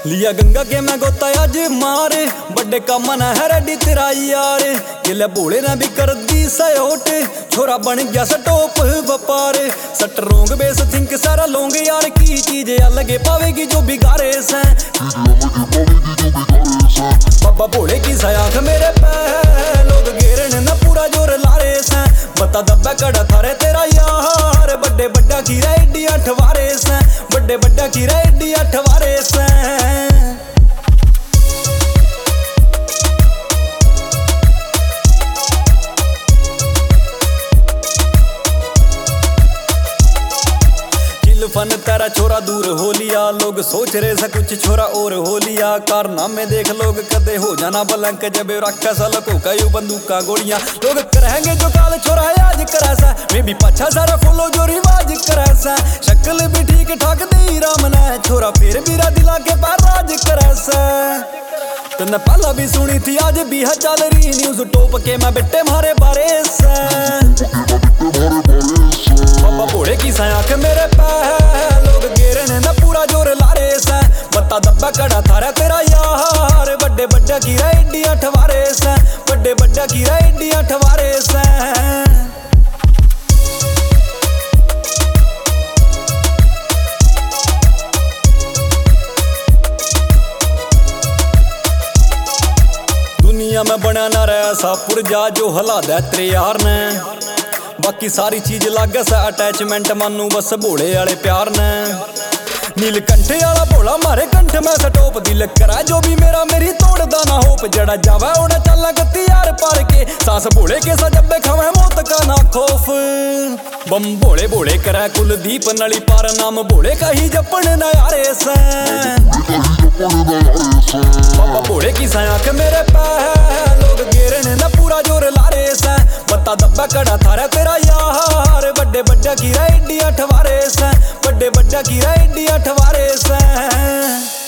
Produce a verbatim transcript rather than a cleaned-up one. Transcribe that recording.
लिया गंगा के मैं गोता अज मारे बड़े काम न है रेडी तेरा यार गिले बोले ने भी कर दी सयोट छोरा बन गया सटोप व्यापार सट रोंग बेस थिंक सारा लोंग यार की चीज अलगे पावेगी जो बिगाड़े से बाबा बोले की सयाख मेरे पे लोग घेरने न पूरा जोर लारे से बता दब्बा कड़ा थारे तेरा यार बड़े बड्डा की रेडी अठवारे से बड़े बड्डा की रेडी अठवारे से फन तेरा छोरा दूर हो लिया लोग सोच रहे सा कुछ छोरा और हो लिया कारनामे देख लोग कदे हो जाना बलंक जब रखा सा लको कई बंदूका गोलियां लोग करेंगे जो काल छोरा आज करा सा मैं भी पाछा सारा फॉलो जो रिवाज करा सा शक्ल भी ठीक ठाक दी राम ने छोरा फिर भी दिला के पार राज करा सा तने पहला भी सुनी थी आज भी है चल रही न्यूज टॉप के मैं बेटे मारे बारे से बाबा बोले की आंख मेरे पे लोग घेरने न पूरा जोर लारे से बता दब्बा कड़ा थारा तेरा यार बड़े बड्डा की रेडी अठवारे से बड़े बड्डा की रेडी अठवारे से दुनिया में बना ना रहा ऐसा पुरजा जो हला दे तेरे यार ने बाकी सारी चीज लागे सा अटैचमेंट मानू बस भोले वाले प्यार ने नीलकंठ वाला भोला मारे कंठ में सटोप दिल करा जो भी मेरा मेरी तोड़दा ना होप जड़ा जावे ओने चलना गत्ती यार पार के सांस भोले के सा जब्बे खावे मौत का ना खौफ बम भोले भोले करा कुलदीप नली पार नाम भोले का ही जपन ना यारे से बाबा भोले की आंख मेरे पे लोग घेरने न पूरा जोर लारे से बता दब्बा कड़ा थारा तेरा यार बड़े बड्डा की रेडी अठवारे से बड़े बड्डा की रेडी अठवारे से।